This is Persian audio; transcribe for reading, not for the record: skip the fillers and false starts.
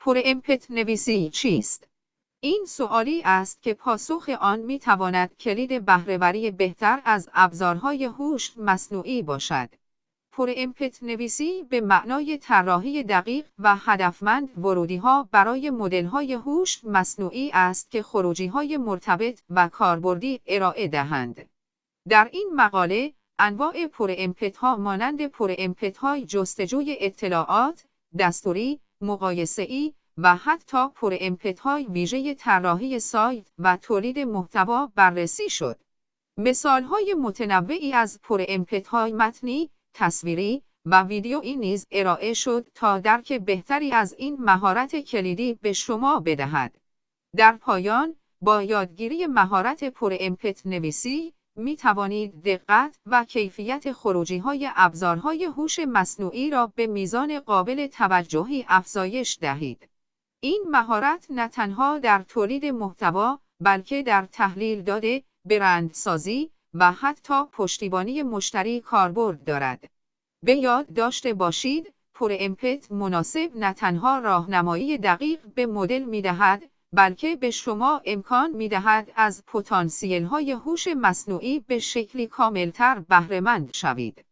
پرامپت نویسی چیست؟ این سوالی است که پاسخ آن می‌تواند کلید بهره‌وری بهتر از ابزارهای هوش مصنوعی باشد. پرامپت نویسی به معنای طراحی دقیق و هدفمند ورودی‌ها برای مدل‌های هوش مصنوعی است که خروجی‌های مرتبط و کاربردی ارائه دهند. در این مقاله، انواع پرامپت‌ها مانند پرامپت‌های جستجوی اطلاعات، دستوری، مقایسه‌ای و حتی پرامپت‌های ویژه طراحی سایت و تولید محتوا بررسی شد. مثال‌های متنوعی از پرامپت‌های متنی، تصویری و ویدیویی نیز ارائه شد تا درک بهتری از این مهارت کلیدی به شما بدهد. در پایان، با یادگیری مهارت پرامپت نویسی، می توانید دقت و کیفیت خروجی‌های ابزارهای هوش مصنوعی را به میزان قابل توجهی افزایش دهید. این مهارت نه تنها در تولید محتوا، بلکه در تحلیل داده، برندسازی و حتی پشتیبانی مشتری کاربرد دارد. به یاد داشته باشید، پرامپت مناسب نه تنها راهنمایی دقیق به مدل می‌دهد، بلکه به شما امکان می‌دهد از پتانسیل‌های هوش مصنوعی به شکلی کاملتر بهره‌مند شوید.